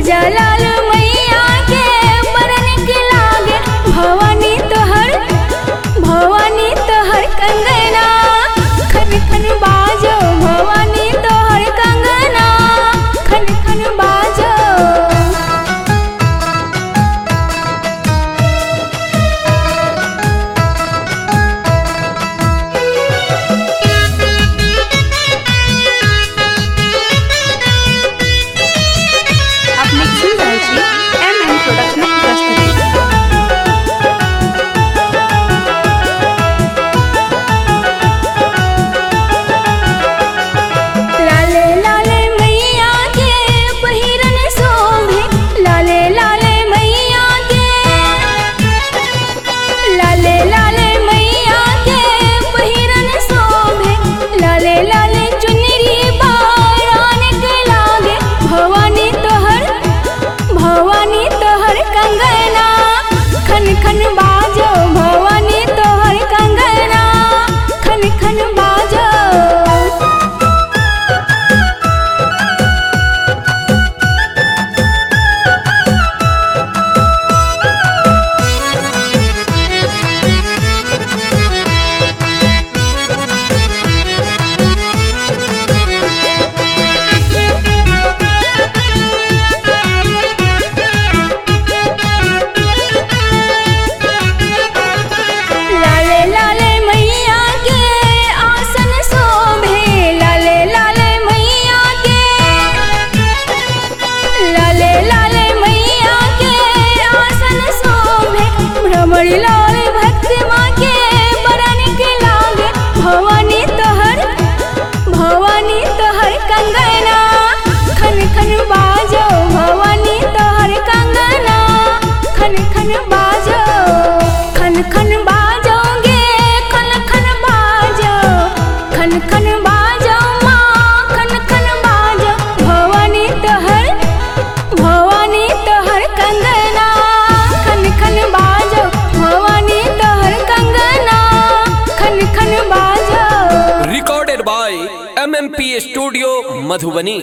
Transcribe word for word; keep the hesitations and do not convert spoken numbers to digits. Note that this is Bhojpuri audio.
जलाल मैया के बरन के लागे भवानी तोहर भवानी तोहर कंगना खन खन बाजो भवानी तोहर कंगना खन खन बाजो। अपने सुन रहे छी एम एन प्रोडक्शन की प्रस्तुति। लाले लाले मैया के पहिरन शोभे लाले लाले मैया के लाले लाले मैया के पहिरन शोभे लाले लाले चुनरी बारान के लागे भवानी तोहर भवानी तोहर कंगना खन खन बाजो भवानी तोहर कंगना खन खन बाजो। लाले लाले मैया के आसन शोभे लाले लाले मैया के लाले लाले मैया के आसन शोभे भ्रमर लाल भक्त माँ के बरन के लागे भवानी तोहर भवानी तोहर कंगना खन खन बाजो भवानी तोहर कंगना खन खन बाजो खन खन बाजोगे खन खन बाजो खन खन बाजो माँ खन खन बाजो भवानी तोहर भवानी तोहर कंगना खन खन बाजो भवानी तोहर कंगना खन खन बाजो। Recorded by M M P Studio, Madhubani।